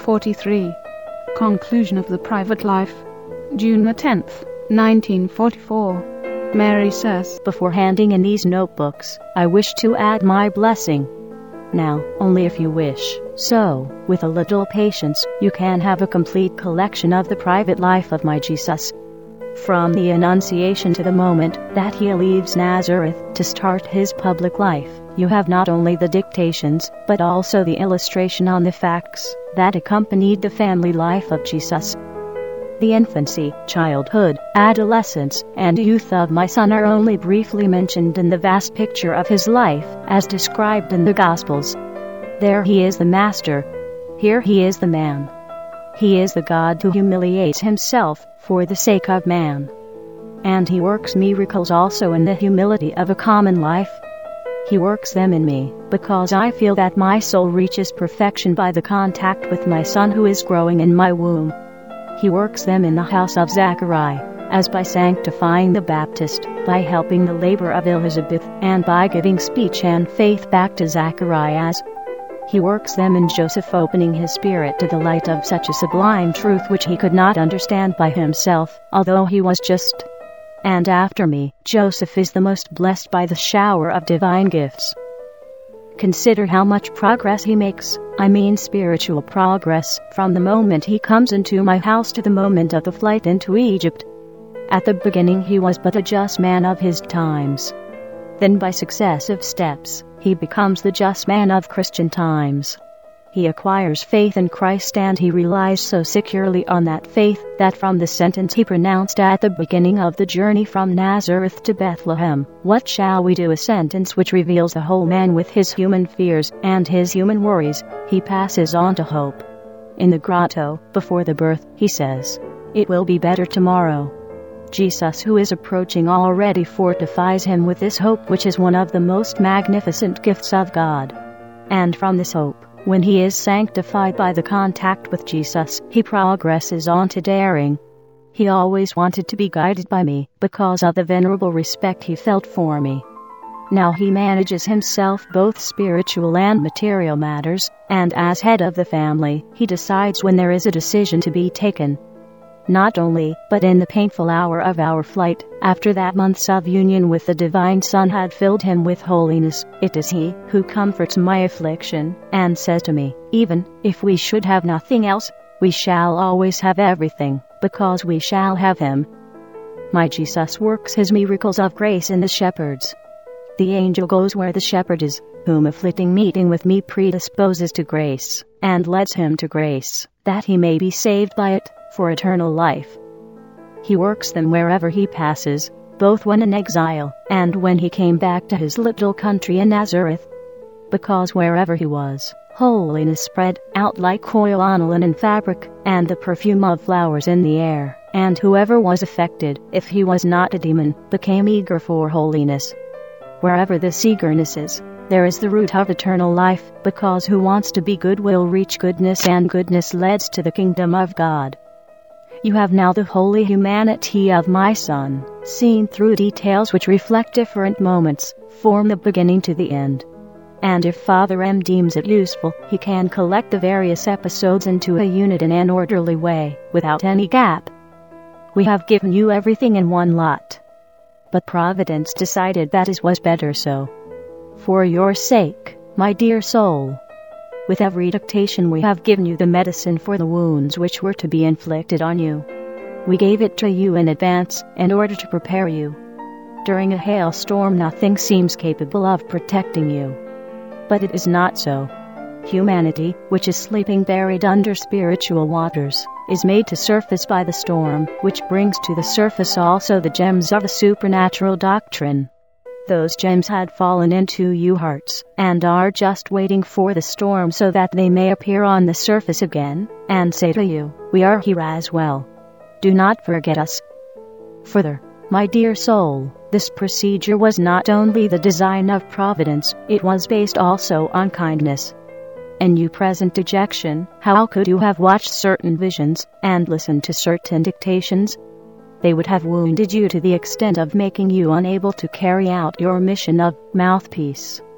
43. Conclusion of the Private Life. June the 10th, 1944. Mary says, "Before handing in these notebooks, I wish to add my blessing. Now, only if you wish, so, with a little patience, you can have a complete collection of the private life of my Jesus. From the Annunciation to the moment that he leaves Nazareth to start his public life, you have not only the dictations, but also the illustration on the facts that accompanied the family life of Jesus. The infancy, childhood, adolescence, and youth of my son are only briefly mentioned in the vast picture of his life, as described in the Gospels. There he is the Master. Here he is the man. He is the God who humiliates himself for the sake of man. And he works miracles also in the humility of a common life. He works them in me, because I feel that my soul reaches perfection by the contact with my son who is growing in my womb. He works them in the house of Zachariah, as by sanctifying the Baptist, by helping the labor of Elizabeth, and by giving speech and faith back to Zacharias. He works them in Joseph, opening his spirit to the light of such a sublime truth which he could not understand by himself, although he was just. And after me, Joseph is the most blessed by the shower of divine gifts. Consider how much progress he makes, I mean spiritual progress, from the moment he comes into my house to the moment of the flight into Egypt. At the beginning he was but a just man of his times. Then by successive steps, he becomes the just man of Christian times. He acquires faith in Christ, and he relies so securely on that faith that from the sentence he pronounced at the beginning of the journey from Nazareth to Bethlehem, "What shall we do?" a sentence which reveals the whole man with his human fears and his human worries, he passes on to hope. In the grotto, before the birth, he says, "It will be better tomorrow." Jesus, who is approaching already, fortifies him with this hope, which is one of the most magnificent gifts of God. And from this hope, when he is sanctified by the contact with Jesus, he progresses on to daring. He always wanted to be guided by me, because of the venerable respect he felt for me. Now he manages himself both spiritual and material matters, and as head of the family, he decides when there is a decision to be taken. Not only, but in the painful hour of our flight, after that months of union with the Divine Son had filled him with holiness, it is he who comforts my affliction, and says to me, "Even if we should have nothing else, we shall always have everything, because we shall have him." My Jesus works his miracles of grace in the shepherds. The angel goes where the shepherd is, whom a flitting meeting with me predisposes to grace, and leads him to grace, that he may be saved by it, for eternal life. He works them wherever he passes, both when in exile, and when he came back to his little country in Nazareth. Because wherever he was, holiness spread out like oil on a linen fabric, and the perfume of flowers in the air, and whoever was affected, if he was not a demon, became eager for holiness. Wherever this eagerness is, there is the root of eternal life, because who wants to be good will reach goodness, and goodness leads to the kingdom of God. You have now the holy humanity of my son, seen through details which reflect different moments, from the beginning to the end. And if Father M deems it useful, he can collect the various episodes into a unit in an orderly way, without any gap. We have given you everything in one lot. But Providence decided that it was better so. For your sake, my dear soul. With every dictation we have given you the medicine for the wounds which were to be inflicted on you. We gave it to you in advance, in order to prepare you. During a hailstorm nothing seems capable of protecting you. But it is not so. Humanity, which is sleeping buried under spiritual waters, is made to surface by the storm, which brings to the surface also the gems of a supernatural doctrine. Those gems had fallen into your hearts, and are just waiting for the storm so that they may appear on the surface again, and say to you, "We are here as well. Do not forget us." Further, my dear soul, this procedure was not only the design of Providence, it was based also on kindness. In your present dejection, how could you have watched certain visions, and listened to certain dictations? They would have wounded you to the extent of making you unable to carry out your mission of mouthpiece.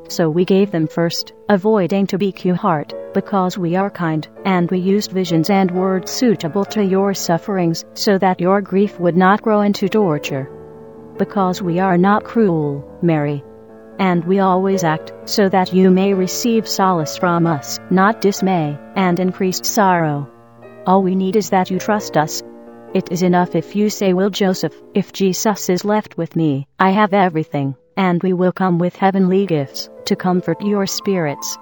So we gave them first, avoiding to break your heart, because we are kind, and we used visions and words suitable to your sufferings, so that your grief would not grow into torture. Because we are not cruel, Mary. And we always act so that you may receive solace from us, not dismay and increased sorrow. All we need is that you trust us. It is enough if you say, "Will Joseph, if Jesus is left with me, I have everything, and we will come with heavenly gifts to comfort your spirits."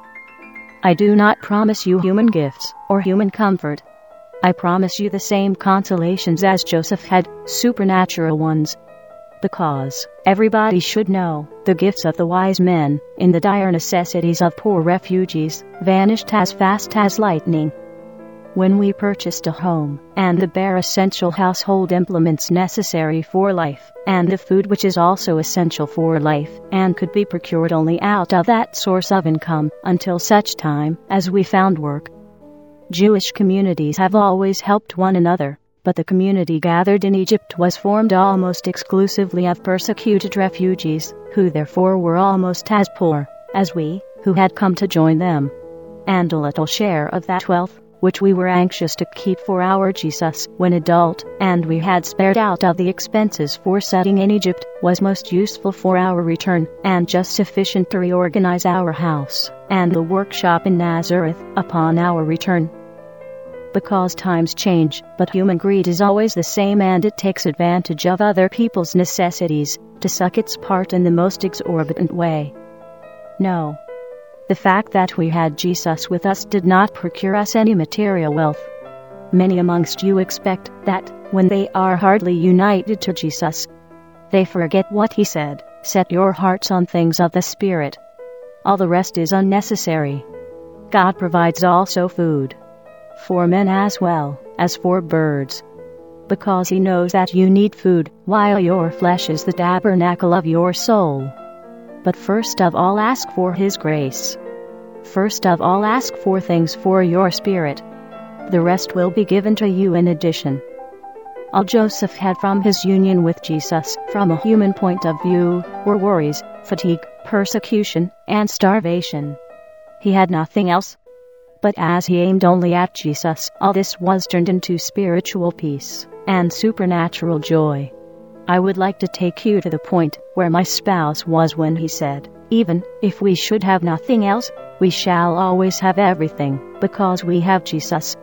I do not promise you human gifts or human comfort. I promise you the same consolations as Joseph had, supernatural ones. Because everybody should know the gifts of the wise men in the dire necessities of poor refugees vanished as fast as lightning. When we purchased a home and the bare essential household implements necessary for life, and the food which is also essential for life and could be procured only out of that source of income until such time as we found work. Jewish communities have always helped one another, but the community gathered in Egypt was formed almost exclusively of persecuted refugees, who therefore were almost as poor as we, who had come to join them. And a little share of that wealth, which we were anxious to keep for our Jesus when adult, and we had spared out of the expenses for setting in Egypt, was most useful for our return, and just sufficient to reorganize our house and the workshop in Nazareth upon our return. Because times change, but human greed is always the same, and it takes advantage of other people's necessities to suck its part in the most exorbitant way. No. The fact that we had Jesus with us did not procure us any material wealth. Many amongst you expect that, when they are hardly united to Jesus, they forget what he said, "Set your hearts on things of the Spirit." All the rest is unnecessary. God provides also food, for men as well as for birds, because he knows that you need food, while your flesh is the tabernacle of your soul. But first of all ask for his grace. First of all ask for things for your spirit. The rest will be given to you in addition. All Joseph had from his union with Jesus, from a human point of view, were worries, fatigue, persecution, and starvation. He had nothing else. But as he aimed only at Jesus, all this was turned into spiritual peace and supernatural joy. I would like to take you to the point where my spouse was when he said, "Even if we should have nothing else, we shall always have everything, because we have Jesus."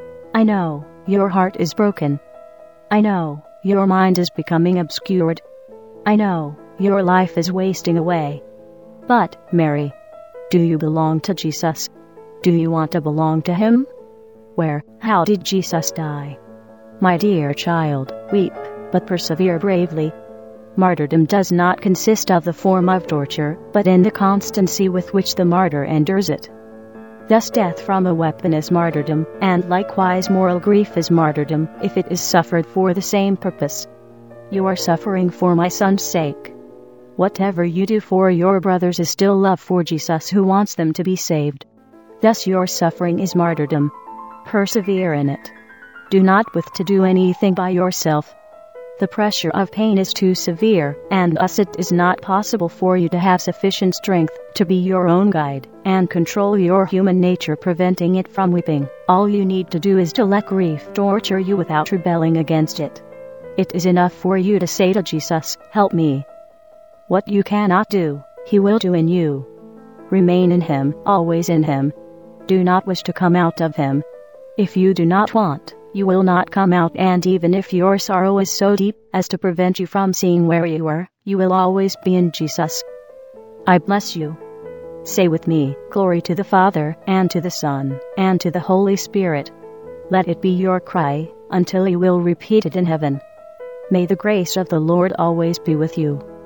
I know your heart is broken. I know your mind is becoming obscured. I know your life is wasting away. But, Mary, do you belong to Jesus? Do you want to belong to him? Where, how did Jesus die? My dear child, weep, but persevere bravely. Martyrdom does not consist of the form of torture, but in the constancy with which the martyr endures it. Thus death from a weapon is martyrdom, and likewise moral grief is martyrdom, if it is suffered for the same purpose. You are suffering for my son's sake. Whatever you do for your brothers is still love for Jesus, who wants them to be saved. Thus your suffering is martyrdom. Persevere in it. Do not withhold to do anything by yourself. The pressure of pain is too severe, and thus it is not possible for you to have sufficient strength to be your own guide and control your human nature, preventing it from weeping. All you need to do is to let grief torture you without rebelling against it. It is enough for you to say to Jesus, "Help me." What you cannot do, he will do in you. Remain in him, always in him. Do not wish to come out of him. If you do not want, you will not come out, and even if your sorrow is so deep as to prevent you from seeing where you are, you will always be in Jesus. I bless you. Say with me, "Glory to the Father, and to the Son, and to the Holy Spirit." Let it be your cry, until you will repeat it in heaven. May the grace of the Lord always be with you.